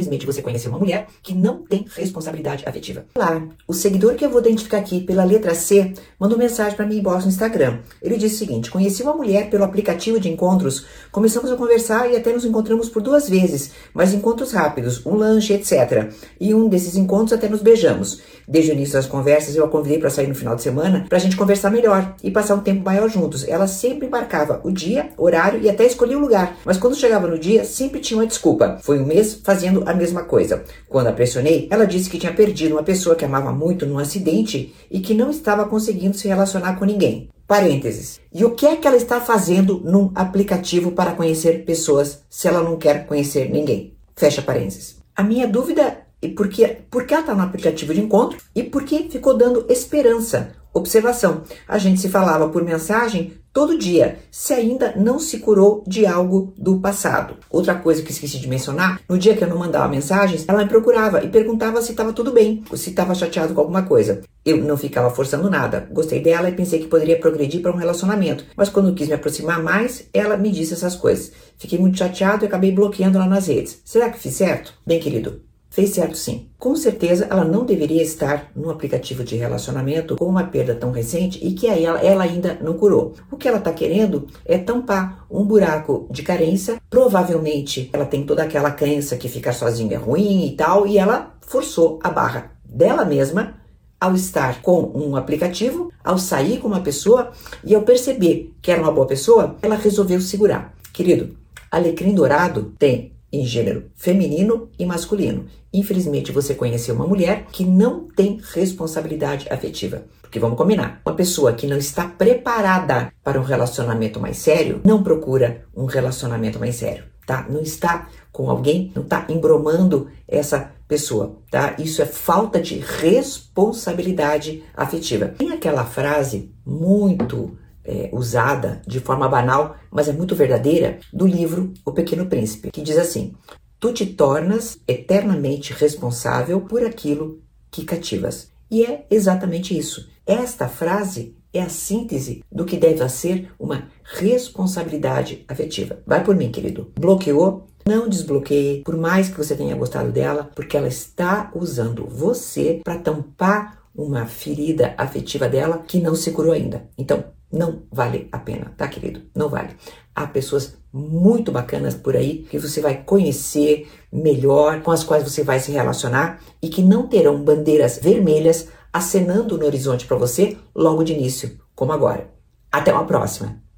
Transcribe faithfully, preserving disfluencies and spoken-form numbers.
infelizmente você conheceu uma mulher que não tem responsabilidade afetiva. Lá, o seguidor que eu vou identificar aqui pela letra C mandou mensagem para mim em inbox no Instagram. Ele disse o seguinte: conheci uma mulher pelo aplicativo de encontros, começamos a conversar e até nos encontramos por duas vezes, mas encontros rápidos, um lanche, etcétera. E um desses encontros até nos beijamos. Desde o início das conversas eu a convidei para sair no final de semana para a gente conversar melhor e passar um tempo maior juntos. Ela sempre marcava o dia, horário e até escolhia o lugar, mas quando chegava no dia sempre tinha uma desculpa. Foi um mês fazendo a mesma coisa. Quando a pressionei, ela disse que tinha perdido uma pessoa que amava muito num acidente e que não estava conseguindo se relacionar com ninguém. Parênteses. E o que é que ela está fazendo num aplicativo para conhecer pessoas se ela não quer conhecer ninguém? Fecha parênteses. A minha dúvida é por que, por que ela está no aplicativo de encontro e por que ficou dando esperança. Observação. A gente se falava por mensagem todo dia, se ainda não se curou de algo do passado. Outra coisa que esqueci de mencionar, no dia que eu não mandava mensagens, ela me procurava e perguntava se estava tudo bem, se estava chateado com alguma coisa. Eu não ficava forçando nada. Gostei dela e pensei que poderia progredir para um relacionamento. Mas quando eu quis me aproximar mais, ela me disse essas coisas. Fiquei muito chateado e acabei bloqueando ela nas redes. Será que fiz certo? Bem, querido, fez certo sim. Com certeza ela não deveria estar num aplicativo de relacionamento com uma perda tão recente e que ela, ela ainda não curou. O que ela está querendo é tampar um buraco de carência. Provavelmente ela tem toda aquela crença que ficar sozinha é ruim e tal, e ela forçou a barra dela mesma ao estar com um aplicativo, ao sair com uma pessoa e ao perceber que era uma boa pessoa, ela resolveu segurar. Querido, alecrim dourado tem em gênero feminino e masculino. Infelizmente você conheceu uma mulher que não tem responsabilidade afetiva. Porque vamos combinar, uma pessoa que não está preparada para um relacionamento mais sério, não procura um relacionamento mais sério, tá? Não está com alguém, não está embromando essa pessoa, tá? Isso é falta de responsabilidade afetiva. Tem aquela frase muito É, usada de forma banal, mas é muito verdadeira, do livro O Pequeno Príncipe, que diz assim: tu te tornas eternamente responsável por aquilo que cativas. E é exatamente isso. Esta frase é a síntese do que deve ser uma responsabilidade afetiva. Vai por mim, querido. Bloqueou? Não desbloqueie, por mais que você tenha gostado dela, porque ela está usando você para tampar uma ferida afetiva dela que não se curou ainda. Então, não vale a pena, tá, querido? Não vale. Há pessoas muito bacanas por aí que você vai conhecer melhor, com as quais você vai se relacionar e que não terão bandeiras vermelhas acenando no horizonte para você logo de início, como agora. Até uma próxima!